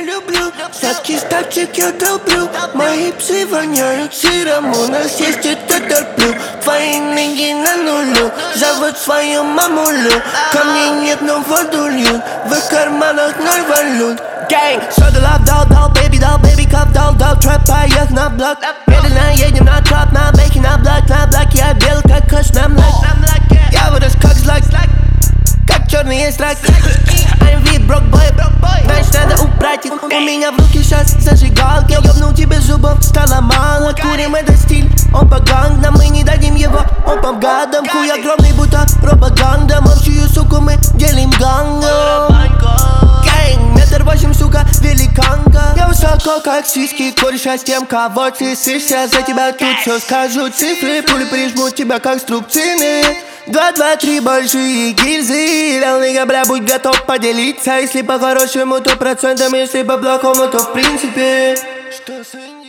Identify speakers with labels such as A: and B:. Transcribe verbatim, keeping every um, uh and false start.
A: люблю. Сладкий стакчик я долблю. Мои псы воняют сыром. У нас есть это терплю. Твои ноги на нулю. Зовут свою мамулю. Камней нет, но воду льют. В их карманах ноль валют. Gang, soda love, дал, дал, baby, дал, baby, кап, дал, дал, трэп, поех на блок. Медленно едем на троп, на бэке, на блок, на блок. Я бел, как кэш на млак. Я вырос как злак, как черный страк. I'm V, broke boy, значит надо убрать их. У меня в руке сейчас зажигалки. Ёбнул тебе зубов, стало мало. Курим это стиль, он по гангам. Мы не дадим его, он по гадам. Хуй огромный, будто пропаганда. Общую суку мы делим гангом. Метр восемь, сука, великанка. Я высоко, как сиськи, кореша с тем, кого ты сышься. За тебя тут все скажу цифры. Пули прижмут тебя, как струбцины. Два, два, три большие гильзы. Реальный бля, будь готов поделиться. Если по-хорошему, то процентом. Если по-плохому, то в принципе. Что,